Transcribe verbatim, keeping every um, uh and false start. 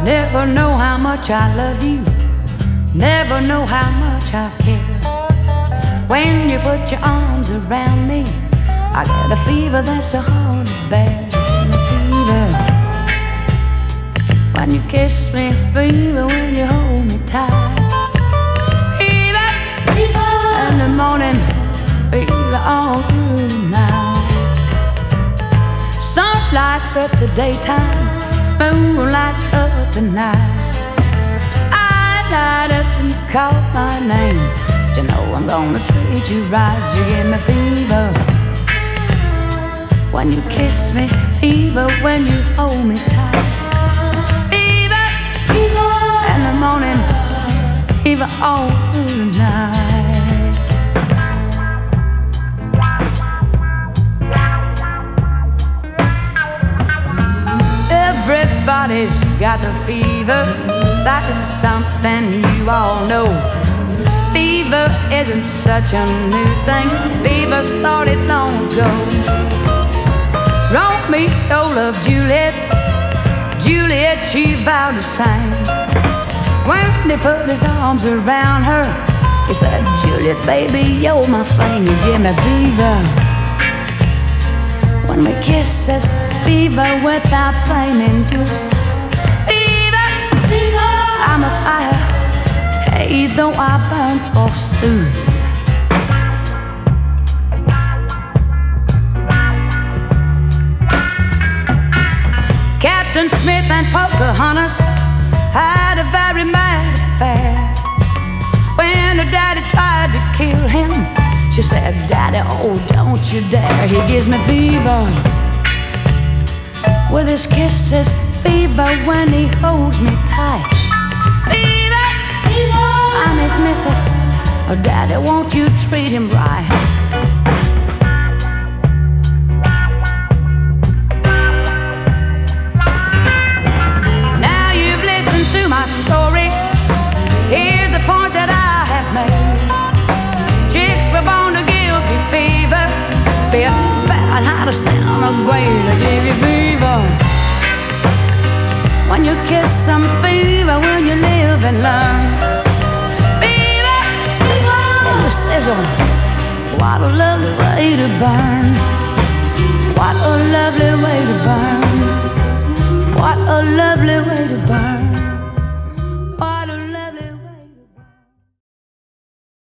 Never know how much I love you, never know how much I care. When you put your arms around me, I get a fever that's so hard to bear. A fever when you kiss me, fever when you hold me tight. Fever, fever in the morning, fever all through the night. Sun lights up the daytime, moon lights up the night. I light up and you call my name. You know I'm gonna treat you right. You give me fever when you kiss me, fever when you hold me tight. Fever, fever in the morning, fever all through the night. Everybody's got the fever, that is something you all know. Fever isn't such a new thing, fever started long ago. Romeo loved Juliet, Juliet she vowed the same. When he put his arms around her, he said, Juliet baby, you're my flame, you give me fever. When we kiss, it's fever without flaming juice. Fever, fever, I'm a fire, hey, though I burn forsooth. Captain Smith and Pocahontas had a very mad affair. When her daddy tried to kill him, she said, Daddy, oh, don't you dare. He gives me fever with his kisses, fever when he holds me tight. Fever, fever, I'm his missus. Oh, Daddy, won't you treat him right? Now you've listened to my story. Here's the point that I have made. Chicks were born to give you fever. Be a fat how to sound a great to give you fever. When you kiss some fever, when you live and learn. Fever, fever in the sizzle. What a lovely way to burn. What a lovely way to burn. What a lovely way to burn.